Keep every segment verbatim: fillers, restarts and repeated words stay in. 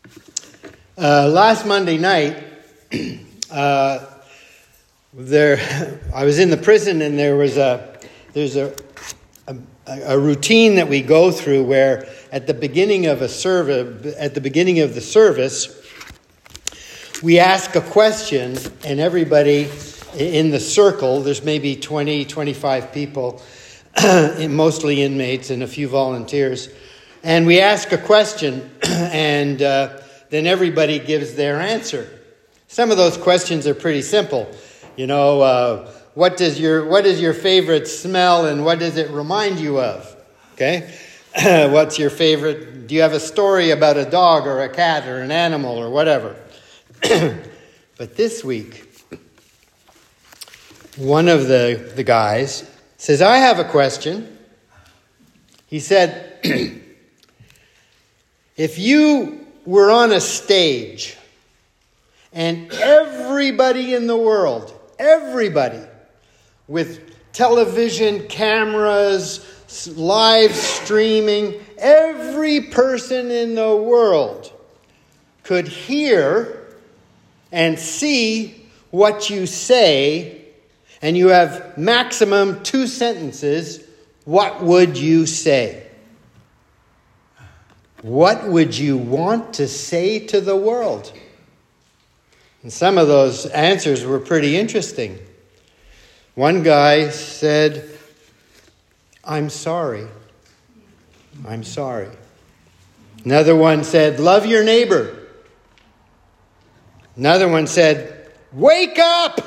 Uh, last Monday night, uh, there I was in the prison, and there was a there's a, a a routine that we go through where at the beginning of a service, at the beginning of the service, we ask a question, and everybody in the circle, there's maybe twenty, twenty-five people, mostly inmates and a few volunteers, and we ask a question, and uh, then everybody gives their answer. Some of those questions are pretty simple. You know, uh, what does your what is your favorite smell, and what does it remind you of? Okay, what's your favorite? Do you have a story about a dog or a cat or an animal or whatever? But this week, one of the, the guys says, I have a question. He said, if you were on a stage and everybody in the world, everybody with television cameras, live streaming, every person in the world could hear and see what you say, and you have maximum two sentences, what would you say? What would you want to say to the world? And some of those answers were pretty interesting. One guy said, I'm sorry. I'm sorry. Another one said, love your neighbor. Another one said, wake up!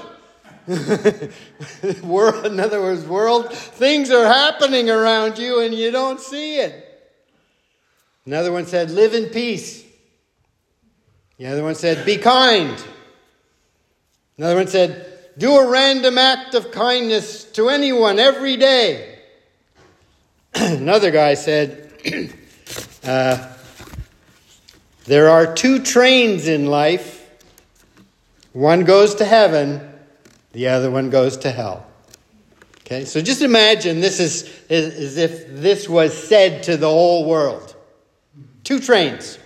World, in other words, world, things are happening around you and you don't see it. Another one said, live in peace. The other one said, be kind. Another one said, do a random act of kindness to anyone every day. Another guy said, uh, there are two trains in life. One goes to heaven, the other one goes to hell. Okay, so just imagine this is as if this was said to the whole world. Two trains.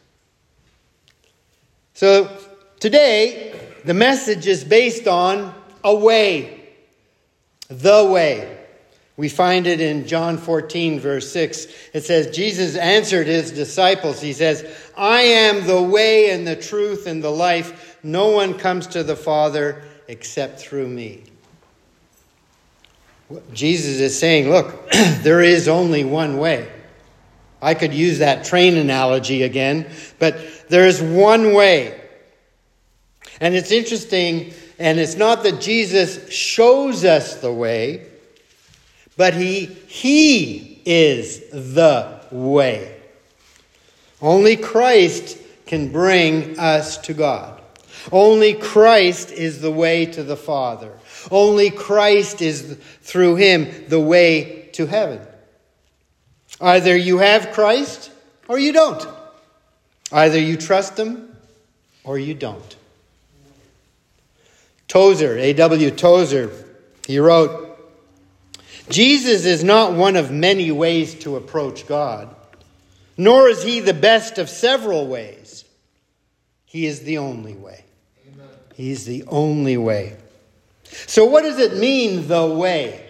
So today, the message is based on a way. The way. We find it in John fourteen, verse six. It says, Jesus answered his disciples. He says, I am the way and the truth and the life. No one comes to the Father except through me. Jesus is saying, look, there is only one way. I could use that train analogy again, but there is one way. And it's interesting, and it's not that Jesus shows us the way, but he, he is the way. Only Christ can bring us to God. Only Christ is the way to the Father. Only Christ is, through him, the way to heaven. Either you have Christ or you don't. Either you trust him or you don't. Tozer, A W Tozer, he wrote, Jesus is not one of many ways to approach God, nor is he the best of several ways. He is the only way. Amen. He's the only way. So what does it mean, the way?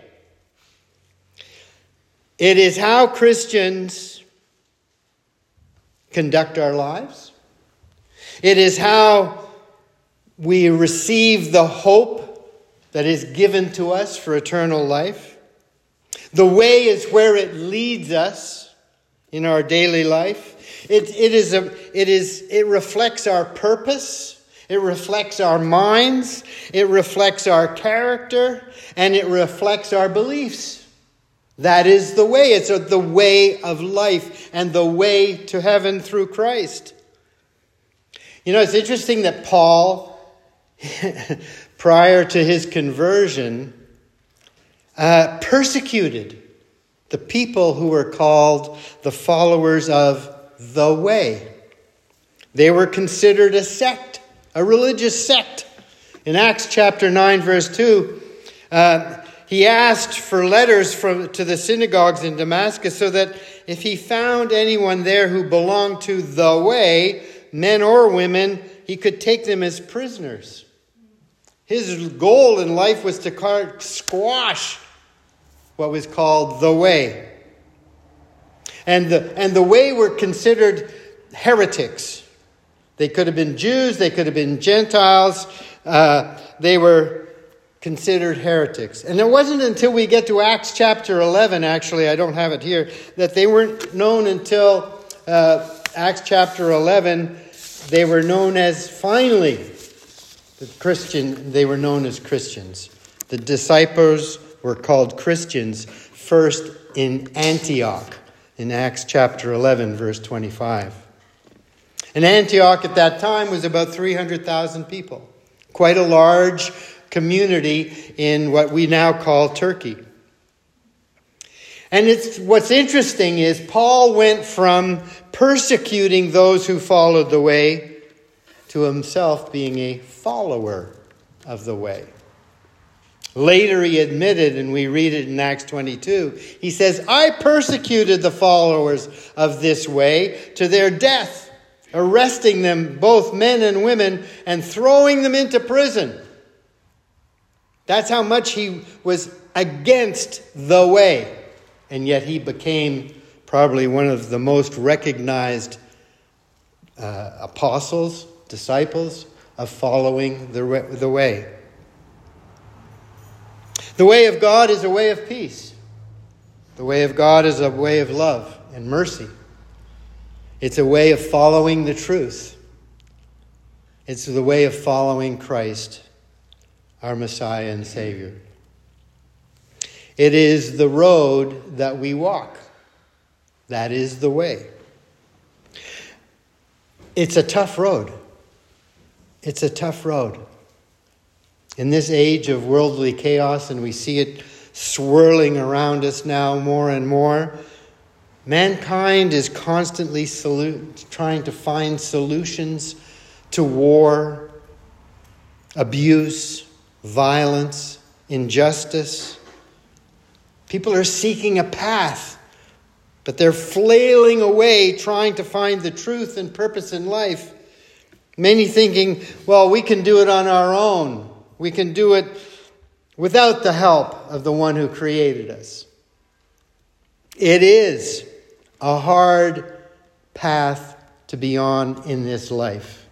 It is how Christians conduct our lives. It is how we receive the hope that is given to us for eternal life. The way is where it leads us in our daily life. It, it is a, it is, it reflects our purpose. It reflects our minds. It reflects our character, and it reflects our beliefs. That is the way. It's a, the way of life and the way to heaven through Christ. You know, it's interesting that Paul, prior to his conversion, uh, persecuted the people who were called the followers of the way. They were considered a sect, a religious sect. In Acts chapter nine, verse two, uh, he asked for letters from to the synagogues in Damascus so that if he found anyone there who belonged to the way, men or women, he could take them as prisoners. His goal in life was to squash what was called the way. And the, and the way were considered heretics. They could have been Jews, they could have been Gentiles. Uh, they were considered heretics. And it wasn't until we get to Acts chapter eleven, actually, I don't have it here, that they weren't known until uh, Acts chapter eleven. They were known as, finally, the Christian, they were known as Christians. The disciples were called Christians first in Antioch, in Acts chapter eleven, verse twenty-five. And Antioch at that time was about three hundred thousand people. Quite a large community in what we now call Turkey. And it's what's interesting is Paul went from persecuting those who followed the way to himself being a follower of the way. Later he admitted, and we read it in Acts twenty-two, he says, I persecuted the followers of this way to their death, arresting them, both men and women, and throwing them into prison. That's how much he was against the way. And yet he became probably one of the most recognized uh, apostles, disciples of following the, the way. The way of God is a way of peace. The way of God is a way of love and mercy. It's a way of following the truth. It's the way of following Christ, our Messiah and Savior. It is the road that we walk. That is the way. It's a tough road. It's a tough road. In this age of worldly chaos, and we see it swirling around us now more and more, mankind is constantly solu- trying to find solutions to war, abuse, violence, injustice. People are seeking a path, but they're flailing away trying to find the truth and purpose in life. Many thinking, well, we can do it on our own. We can do it without the help of the one who created us. It is a hard path to be on in this life.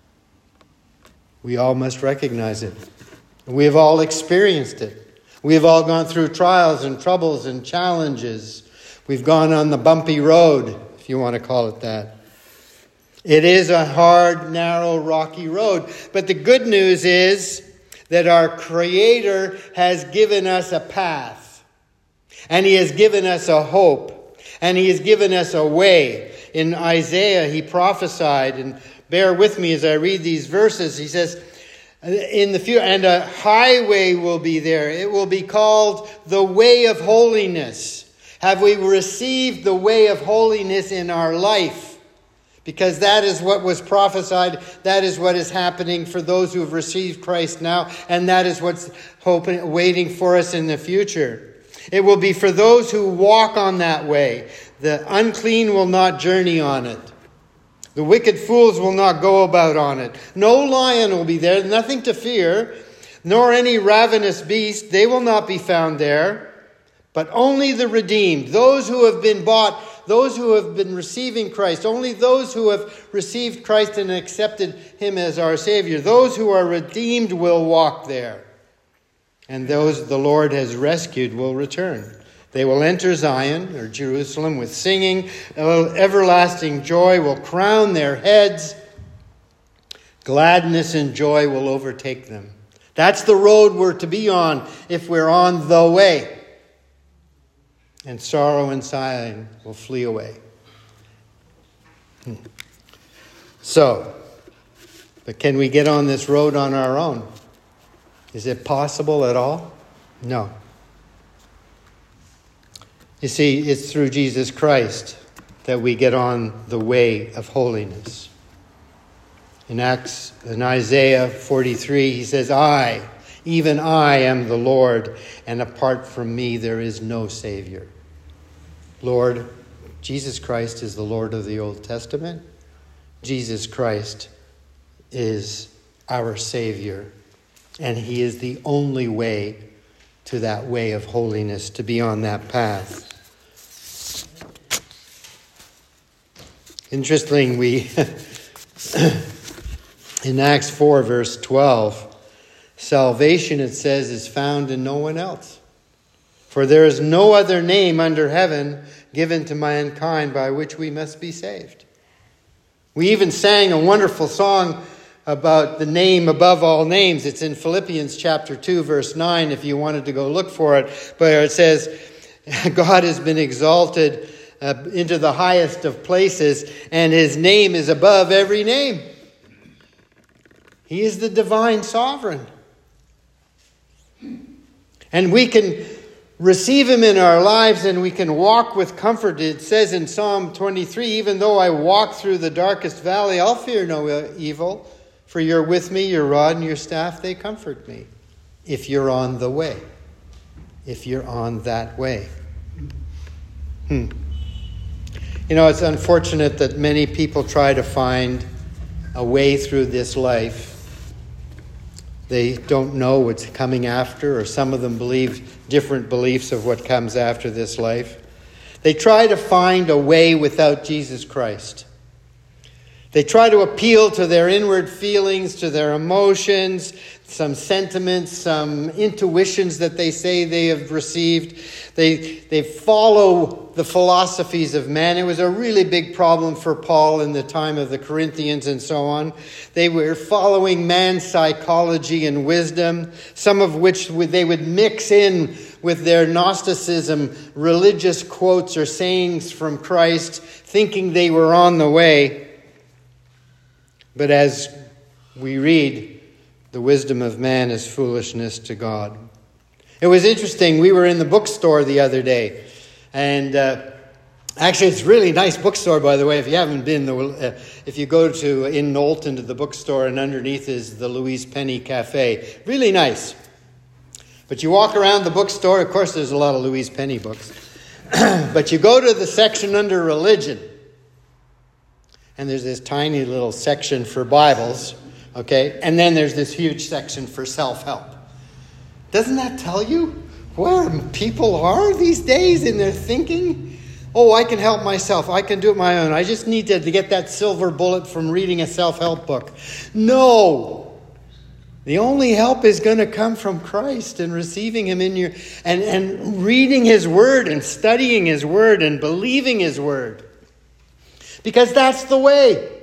We all must recognize it. We have all experienced it. We have all gone through trials and troubles and challenges. We've gone on the bumpy road, if you want to call it that. It is a hard, narrow, rocky road. But the good news is that our Creator has given us a path. And He has given us a hope. And He has given us a way. In Isaiah, He prophesied, and bear with me as I read these verses. He says, in the future, and a highway will be there. It will be called the way of holiness. Have we received the way of holiness in our life? Because that is what was prophesied. That is what is happening for those who have received Christ now. And that is what's hoping, waiting for us in the future. It will be for those who walk on that way. The unclean will not journey on it. The wicked fools will not go about on it. No lion will be there, nothing to fear, nor any ravenous beast. They will not be found there, but only the redeemed, those who have been bought, those who have been receiving Christ, only those who have received Christ and accepted Him as our Savior. Those who are redeemed will walk there, and those the Lord has rescued will return. They will enter Zion, or Jerusalem, with singing. Everlasting joy will crown their heads. Gladness and joy will overtake them. That's the road we're to be on if we're on the way. And sorrow and sighing will flee away. So, but can we get on this road on our own? Is it possible at all? No. You see, it's through Jesus Christ that we get on the way of holiness. In Acts, in Isaiah forty-three, he says, I, even I am the Lord, and apart from me there is no Savior. Lord, Jesus Christ is the Lord of the Old Testament. Jesus Christ is our Savior, and he is the only way to that way of holiness, to be on that path. Interesting, we in Acts four, verse twelve, salvation, it says, is found in no one else. For there is no other name under heaven given to mankind by which we must be saved. We even sang a wonderful song about the name above all names. It's in Philippians chapter two, verse nine, if you wanted to go look for it. But it says, God has been exalted uh, into the highest of places, and his name is above every name. He is the divine sovereign. And we can receive him in our lives, and we can walk with comfort. It says in Psalm twenty-three, even though I walk through the darkest valley, I'll fear no evil, for you're with me, your rod and your staff, they comfort me. If you're on the way. If you're on that way. Hmm. You know, it's unfortunate that many people try to find a way through this life. They don't know what's coming after, or some of them believe different beliefs of what comes after this life. They try to find a way without Jesus Christ. They try to appeal to their inward feelings, to their emotions, some sentiments, some intuitions that they say they have received. They, they follow the philosophies of man. It was a really big problem for Paul in the time of the Corinthians and so on. They were following man's psychology and wisdom, some of which they would mix in with their Gnosticism, religious quotes or sayings from Christ, thinking they were on the way. But as we read, the wisdom of man is foolishness to God. It was interesting. We were in the bookstore the other day. And uh, actually, it's a really nice bookstore, by the way. If you haven't been, uh, if you go to in Knowlton to the bookstore, and underneath is the Louise Penny Cafe. Really nice. But you walk around the bookstore. Of course, there's a lot of Louise Penny books. But you go to the section under religion. And there's this tiny little section for Bibles, okay? And then there's this huge section for self-help. Doesn't that tell you where people are these days in their thinking? Oh, I can help myself. I can do it my own. I just need to, to get that silver bullet from reading a self-help book. No. The only help is going to come from Christ and receiving him in your... And, and reading his word and studying his word and believing his word. Because that's the way.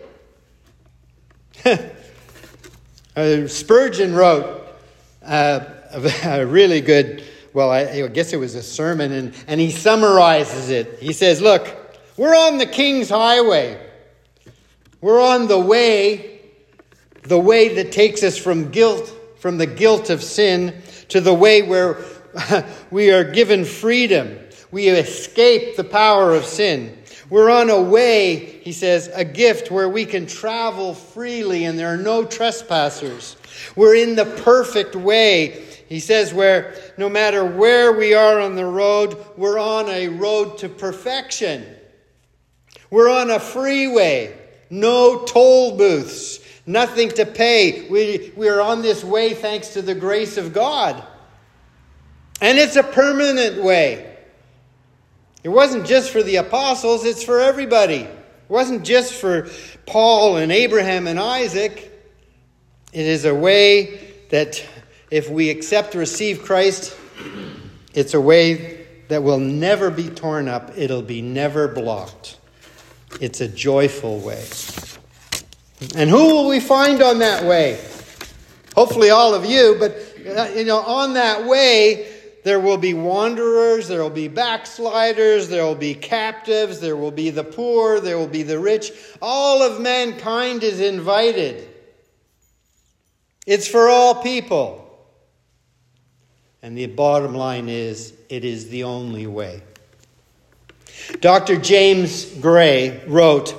uh, Spurgeon wrote uh, a, a really good, well, I, I guess it was a sermon, and, and he summarizes it. He says, look, we're on the King's highway. We're on the way, the way that takes us from guilt, from the guilt of sin, to the way where we are given freedom. We escape the power of sin. We're on a way, he says, a gift where we can travel freely and there are no trespassers. We're in the perfect way, he says, where no matter where we are on the road, we're on a road to perfection. We're on a freeway, no toll booths, nothing to pay. We, we are on this way thanks to the grace of God. And it's a permanent way. It wasn't just for the apostles, it's for everybody. It wasn't just for Paul and Abraham and Isaac. It is a way that if we accept and receive Christ, it's a way that will never be torn up. It'll be never blocked. It's a joyful way. And who will we find on that way? Hopefully all of you, but you know, on that way, there will be wanderers, there will be backsliders, there will be captives, there will be the poor, there will be the rich. All of mankind is invited. It's for all people. And the bottom line is, it is the only way. Doctor James Gray wrote,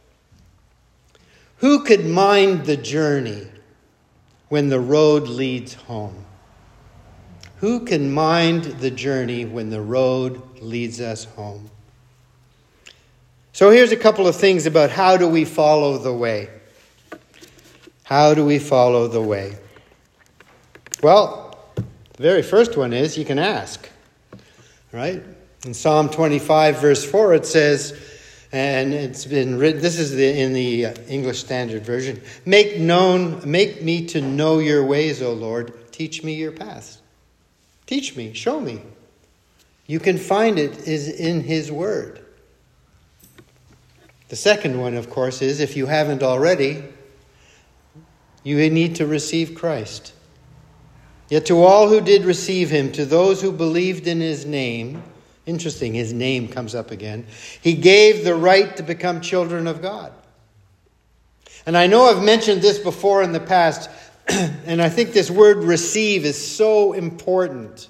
"Who could mind the journey when the road leads home? Who can mind the journey when the road leads us home?" So here's a couple of things about how do we follow the way. How do we follow the way? Well, the very first one is you can ask, right? In Psalm twenty-five, verse four, it says, and it's been written, this is the, in the English Standard Version, Make known, make me to know your ways, O Lord. Teach me your paths. Teach me, show me. You can find it is in his word. The second one, of course, is if you haven't already, you need to receive Christ. Yet to all who did receive him, to those who believed in his name, interesting, his name comes up again, he gave the right to become children of God. And I know I've mentioned this before in the past, and I think this word receive is so important.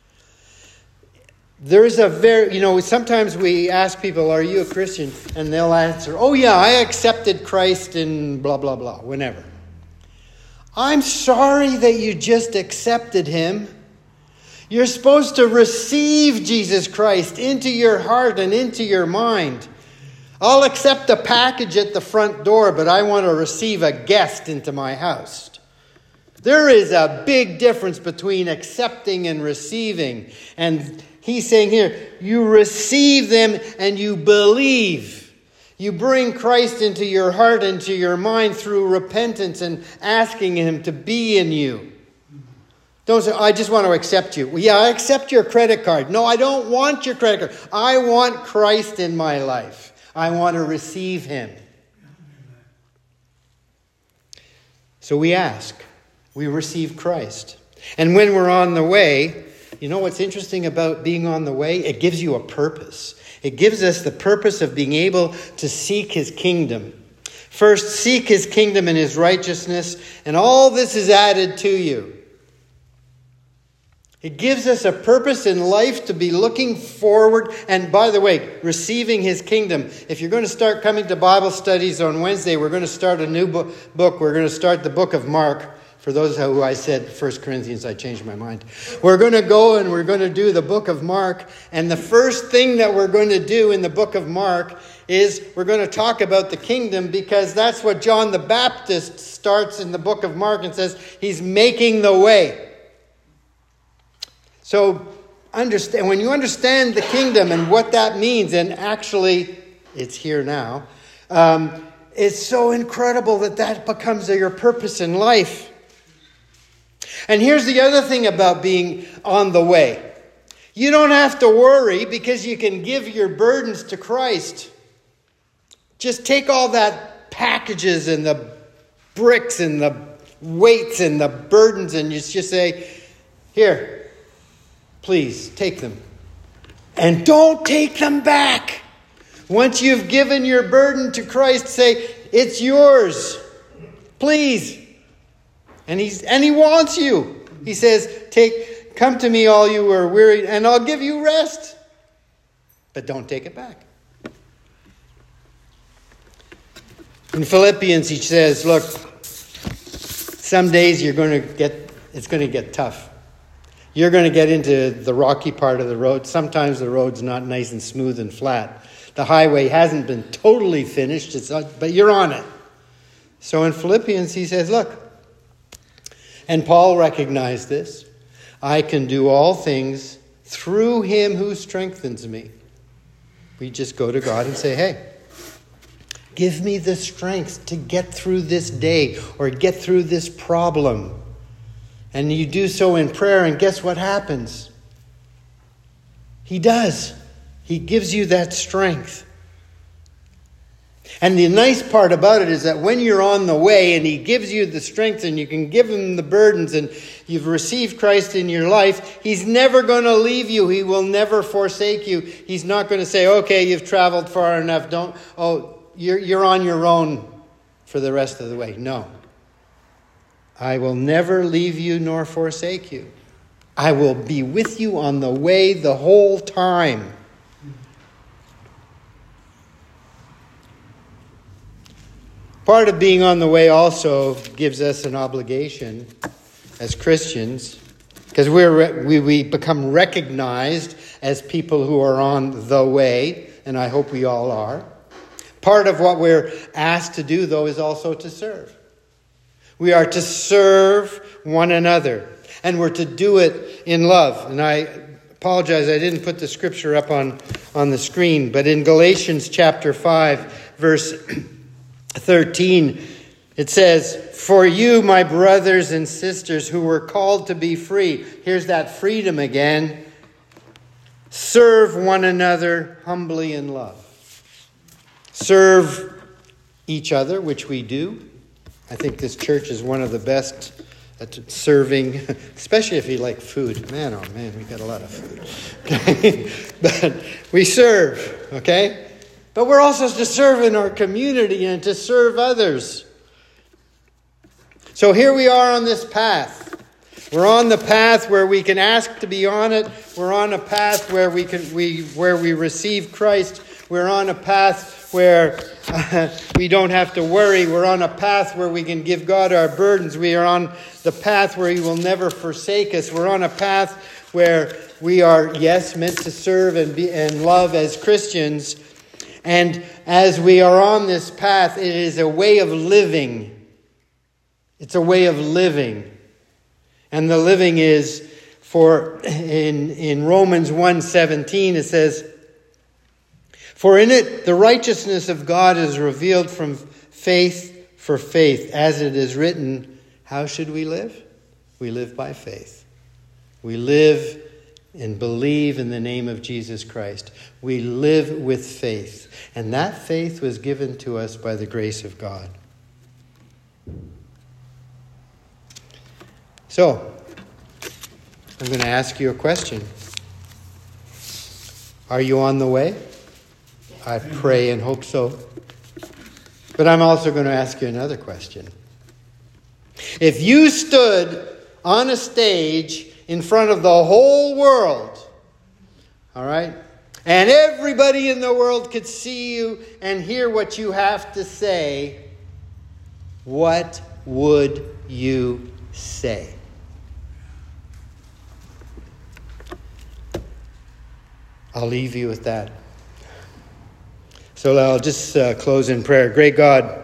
There is a very, you know, sometimes we ask people, are you a Christian? And they'll answer, oh yeah, I accepted Christ in blah, blah, blah, whenever. I'm sorry that you just accepted him. You're supposed to receive Jesus Christ into your heart and into your mind. I'll accept a package at the front door, but I want to receive a guest into my house. There is a big difference between accepting and receiving. And he's saying here, you receive them and you believe. You bring Christ into your heart, into your mind through repentance and asking him to be in you. Don't say, I just want to accept you. Well, yeah, I accept your credit card. No, I don't want your credit card. I want Christ in my life. I want to receive him. So we ask. We receive Christ. And when we're on the way, you know what's interesting about being on the way? It gives you a purpose. It gives us the purpose of being able to seek his kingdom. First, seek his kingdom and his righteousness, and all this is added to you. It gives us a purpose in life to be looking forward. And by the way, receiving his kingdom. If you're going to start coming to Bible studies on Wednesday, we're going to start a new book. We're going to start the book of Mark. For those who I said First Corinthians, I changed my mind. We're going to go and we're going to do the book of Mark. And the first thing that we're going to do in the book of Mark is we're going to talk about the kingdom, because that's what John the Baptist starts in the book of Mark and says he's making the way. So understand, when you understand the kingdom and what that means, and actually it's here now, um, it's so incredible that that becomes your purpose in life. And here's the other thing about being on the way. You don't have to worry, because you can give your burdens to Christ. Just take all that packages and the bricks and the weights and the burdens, and you just say, here, please take them. And don't take them back. Once you've given your burden to Christ, say, it's yours. Please. And he's and he wants you. He says, "Take, come to me, all you who are weary, and I'll give you rest." But don't take it back. In Philippians, he says, "Look, some days you're going to get it's going to get tough. You're going to get into the rocky part of the road. Sometimes the road's not nice and smooth and flat. The highway hasn't been totally finished, it's not, but you're on it." So in Philippians, he says, "Look." And Paul recognized this. I can do all things through him who strengthens me. We just go to God and say, hey, give me the strength to get through this day or get through this problem. And you do so in prayer, and guess what happens? He does. He gives you that strength. And the nice part about it is that when you're on the way and he gives you the strength and you can give him the burdens and you've received Christ in your life, he's never going to leave you. He will never forsake you. He's not going to say, okay, you've traveled far enough. Don't, oh, you're, you're on your own for the rest of the way. No. I will never leave you nor forsake you. I will be with you on the way the whole time. Part of being on the way also gives us an obligation as Christians, because we're we, we become recognized as people who are on the way, and I hope we all are. Part of what we're asked to do, though, is also to serve. We are to serve one another, and we're to do it in love. And I apologize, I didn't put the scripture up on, on the screen, but in Galatians chapter five, verse thirteen, it says, "For you, my brothers and sisters, who were called to be free," here's that freedom again, "serve one another humbly in love." Serve each other, which we do. I think this church is one of the best at serving, especially if you like food. Man, oh man, we got a lot of food. Okay? But we serve, okay? But we're also to serve in our community and to serve others. So here we are on this path. We're on the path where we can ask to be on it. We're on a path where we can we where we receive Christ. We're on a path where uh, we don't have to worry. We're on a path where we can give God our burdens. We are on the path where He will never forsake us. We're on a path where we are, yes, meant to serve and be and love as Christians. And as we are on this path, it is a way of living. It's a way of living. And the living is, for in, in Romans one seventeen, it says, "For in it the righteousness of God is revealed from faith for faith. As it is written, how should we live? We live by faith." We live and believe in the name of Jesus Christ. We live with faith. And that faith was given to us by the grace of God. So, I'm going to ask you a question. Are you on the way? I pray and hope so. But I'm also going to ask you another question. If you stood on a stage in front of the whole world, all right, and everybody in the world could see you and hear what you have to say, what would you say? I'll leave you with that. So I'll just uh, close in prayer. Great God,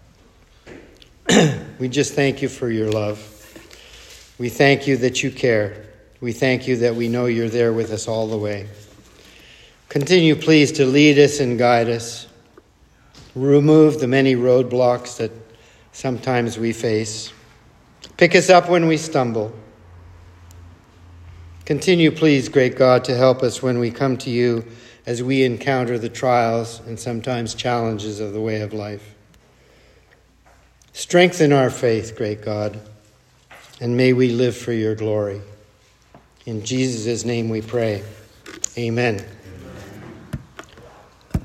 we just thank you for your love. We thank you that you care. We thank you that we know you're there with us all the way. Continue, please, to lead us and guide us. Remove the many roadblocks that sometimes we face. Pick us up when we stumble. Continue, please, great God, to help us when we come to you as we encounter the trials and sometimes challenges of the way of life. Strengthen our faith, great God, and may we live for your glory. In Jesus' name we pray. Amen.